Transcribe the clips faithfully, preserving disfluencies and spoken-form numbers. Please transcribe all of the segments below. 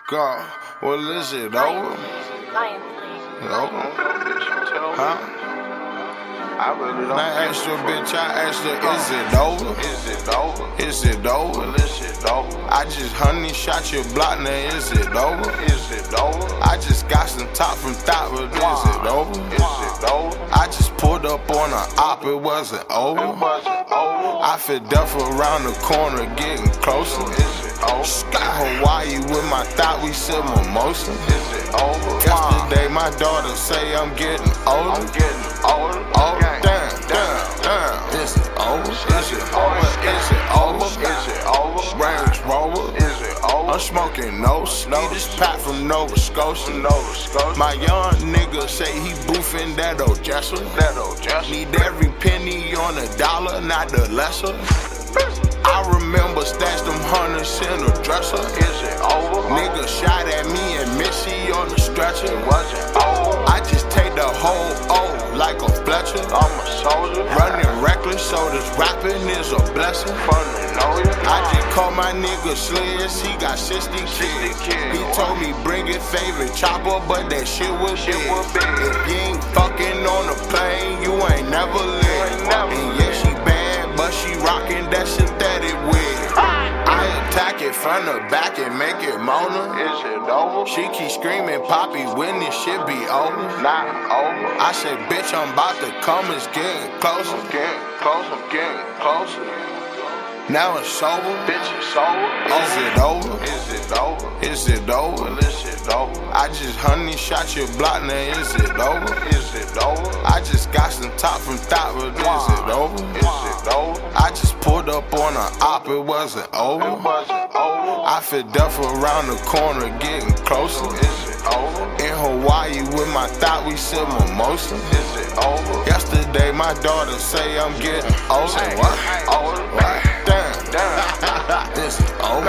God, well, is it over? Over? Huh? I really don't. I asked your bitch, I asked her, is it over? Is it over? Is it over? Well, is it over? I just honey shot your block, now is it over? Is it over? I just got some top from top, but is it over? Is it over? I just pulled up on an op, it wasn't over. It wasn't over. I fit death around the corner, getting closer. Is it over? Sky Hawaii with my thought, we sip mimosa. Is it over? Yesterday my daughter say I'm getting older. I'm getting older. Oh, damn, damn, damn. Is it over? Is it over? Is it over? Is it over? Range Rover. Is it over? I'm smoking no ski, this pack from Nova Scotia. Nova Scotia. My young nigga say he boofing that old Jesser. That old Jesser. Need every penny on a dollar, not the lesser. I remember stashed them hundreds in a dresser. Is it over? Nigga shot at me and Missy on the stretcher. It wasn't over. I just take the whole O like a Fletcher. I'm a soldier. Running reckless, so this rapping is a blessing. Fun to know you. I just called my nigga Sliz, he got sixty kids. He told me bring it favorite chopper, but that shit was big. If you ain't fucking on a plane, you ain't never lived. And yeah, she bad, but she rockin' that synthetic wig. I attack it from the back and make it Mona. Is it over? She keep screaming, Poppy, when this shit be over? Not over. I said, bitch, I'm about to come, it's getting closer. I'm getting closer. I'm getting closer. Now it's sober. Bitch, it's over. Is it over? Is it over? Is it over? Well, is it over? I just honey shot your block, now is it over? Is it over? I just got some top from top, but is it over? Is it over? I just pulled up on an op, it wasn't over. It wasn't over. I fit death around the corner, getting closer. Is it over? In Hawaii with my thought, we sip mimosa. Is it over? Yesterday my daughter say I'm getting older. Say What? older. What? Damn. Damn. Is it over?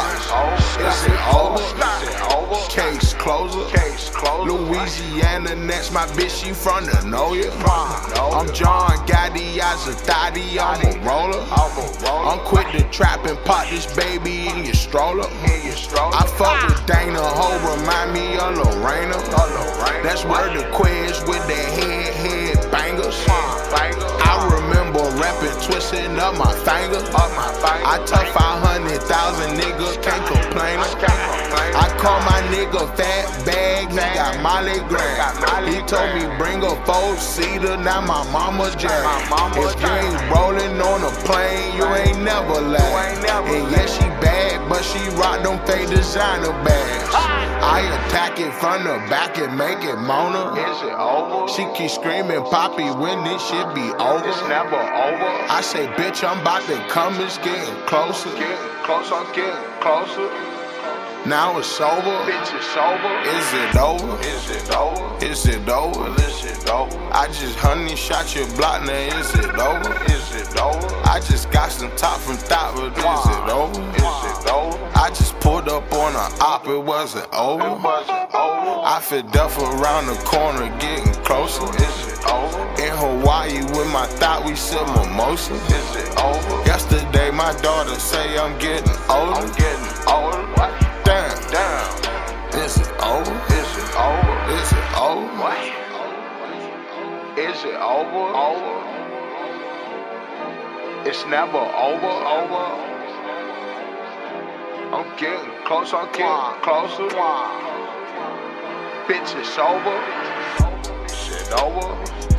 Is it over? Is it over? Case closer. Case closed. Louisiana next, my bitch, she from the know ya. I'm John Gotti, Azatati, I'm a roller. I'm a roller. I'm quit the trap and pop this baby in your stroller. In your stroller. I fuck with Dana Ho, remind me of Lorena. Lorena. That's where the quiz with the head, head bangers. Banger. I remember rapping, twisting up my finger. Up my finger. I took five hundred thousand, nigga, can't complain. I call my nigga Fat Bag, he got Molly Grand. He told me bring a four-seater, now my mama jam. If you ain't rolling on a plane, you ain't never laugh. And yeah, she bad, but she rock them fake designer bags. I attack it from the back and make it Mona. Is it over? She keep screaming, Poppy, when this shit be over? It's never over. I say, bitch, I'm about to come, it's getting closer. Getting closer. I'm getting closer. Now it's sober. Bitch, it's sober. Is it over? Is it over? Is it over? Well, is it over? I just honey shot your block, now is it over? Is it over? I just got some top from top, but is it over? Is it over? I just pulled up on an op, it wasn't over. It wasn't over. I fit death around the corner, getting closer. Is it over? In Hawaii with my thought, we sip mimosa. Is it over? Yesterday my daughter say I'm getting older. I'm getting older. What? Damn. Damn. Is it over? Is it over? Is it over? What? Is it over? Over. It's never over. Over. I'm getting closer. I'm getting closer. Bitch, it's over. Shit over.